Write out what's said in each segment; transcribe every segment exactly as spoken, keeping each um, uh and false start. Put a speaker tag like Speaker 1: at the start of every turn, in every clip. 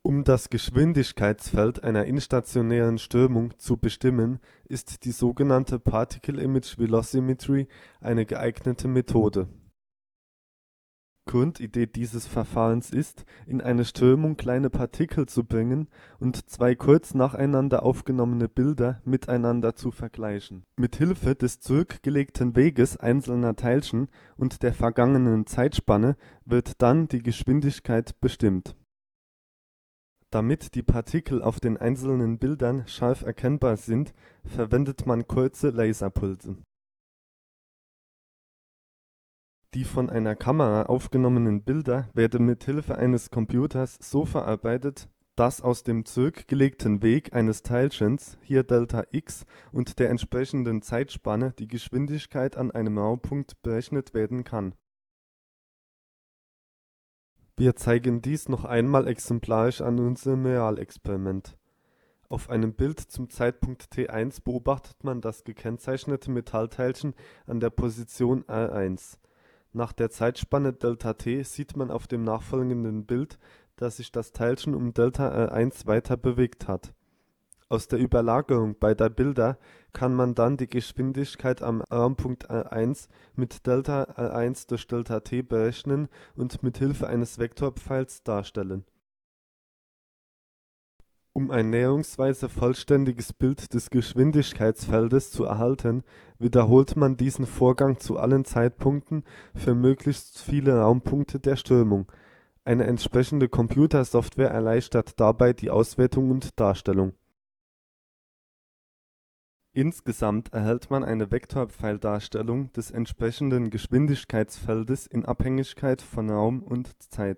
Speaker 1: Um das Geschwindigkeitsfeld einer instationären Strömung zu bestimmen, ist die sogenannte Particle Image Velocimetry eine geeignete Methode. Grundidee dieses Verfahrens ist, in eine Strömung kleine Partikel zu bringen und zwei kurz nacheinander aufgenommene Bilder miteinander zu vergleichen. Mithilfe des zurückgelegten Weges einzelner Teilchen und der vergangenen Zeitspanne wird dann die Geschwindigkeit bestimmt. Damit die Partikel auf den einzelnen Bildern scharf erkennbar sind, verwendet man kurze Laserpulse. Die von einer Kamera aufgenommenen Bilder werden mithilfe eines Computers so verarbeitet, dass aus dem zurückgelegten Weg eines Teilchens, hier Delta x, und der entsprechenden Zeitspanne die Geschwindigkeit an einem Raumpunkt berechnet werden kann. Wir zeigen dies noch einmal exemplarisch an unserem Realexperiment. Auf einem Bild zum Zeitpunkt t eins beobachtet man das gekennzeichnete Metallteilchen an der Position R eins. Nach der Zeitspanne Δt sieht man auf dem nachfolgenden Bild, dass sich das Teilchen um Delta R eins weiter bewegt hat. Aus der Überlagerung beider Bilder kann man dann die Geschwindigkeit am Raumpunkt R eins mit Delta R eins durch Δt berechnen und mithilfe eines Vektorpfeils darstellen. Um ein näherungsweise vollständiges Bild des Geschwindigkeitsfeldes zu erhalten, wiederholt man diesen Vorgang zu allen Zeitpunkten für möglichst viele Raumpunkte der Strömung. Eine entsprechende Computersoftware erleichtert dabei die Auswertung und Darstellung. Insgesamt erhält man eine Vektorpfeildarstellung des entsprechenden Geschwindigkeitsfeldes in Abhängigkeit von Raum und Zeit.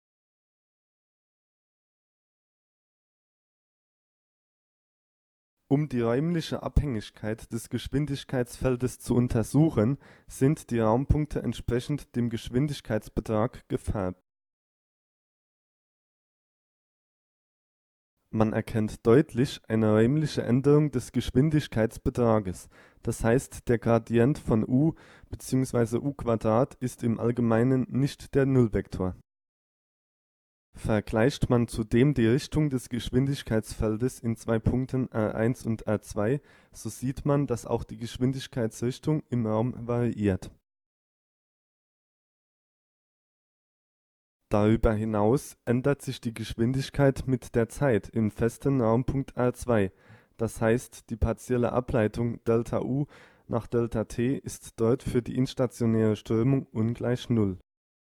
Speaker 1: Um die räumliche Abhängigkeit des Geschwindigkeitsfeldes zu untersuchen, sind die Raumpunkte entsprechend dem Geschwindigkeitsbetrag gefärbt. Man erkennt deutlich eine räumliche Änderung des Geschwindigkeitsbetrages, das heißt der Gradient von u bzw. u² ist im Allgemeinen nicht der Nullvektor. Vergleicht man zudem die Richtung des Geschwindigkeitsfeldes in zwei Punkten R eins und R zwei, so sieht man, dass auch die Geschwindigkeitsrichtung im Raum variiert. Darüber hinaus ändert sich die Geschwindigkeit mit der Zeit im festen Raumpunkt R zwei, das heißt die partielle Ableitung Δu nach Δt ist dort für die instationäre Strömung ungleich Null.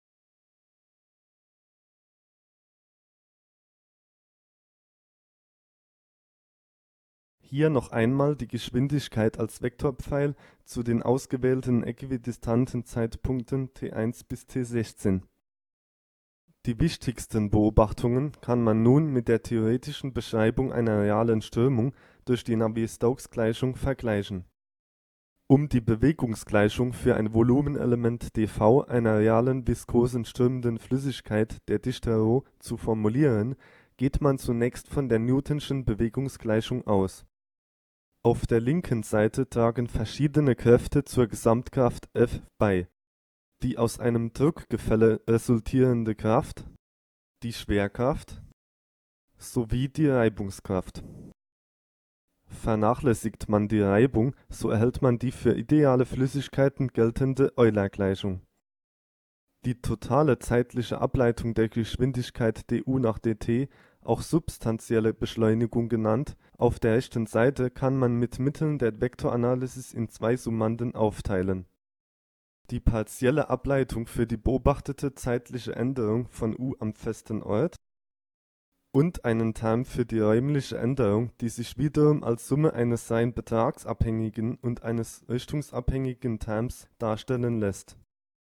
Speaker 1: Hier noch einmal die Geschwindigkeit als Vektorpfeil zu den ausgewählten äquidistanten Zeitpunkten t eins bis t sechzehn. Die wichtigsten Beobachtungen kann man nun mit der theoretischen Beschreibung einer realen Strömung durch die Navier-Stokes-Gleichung vergleichen. Um die Bewegungsgleichung für ein Volumenelement dv einer realen viskosen strömenden Flüssigkeit der Dichte ρ zu formulieren, geht man zunächst von der Newtonschen Bewegungsgleichung aus. Auf der linken Seite tragen verschiedene Kräfte zur Gesamtkraft F bei: die aus einem Druckgefälle resultierende Kraft, die Schwerkraft sowie die Reibungskraft. Vernachlässigt man die Reibung, so erhält man die für ideale Flüssigkeiten geltende Euler-Gleichung. Die totale zeitliche Ableitung der Geschwindigkeit du nach dt, auch substantielle Beschleunigung genannt, auf der rechten Seite kann man mit Mitteln der Vektoranalysis in zwei Summanden aufteilen: die partielle Ableitung für die beobachtete zeitliche Änderung von u am festen Ort und einen Term für die räumliche Änderung, die sich wiederum als Summe eines rein betragsabhängigen und eines richtungsabhängigen Terms darstellen lässt.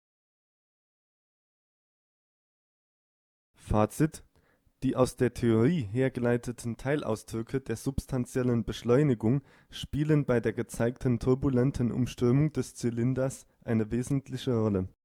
Speaker 1: Fazit: Die aus der Theorie hergeleiteten Teilausdrücke der substantiellen Beschleunigung spielen bei der gezeigten turbulenten Umströmung des Zylinders eine wesentliche Rolle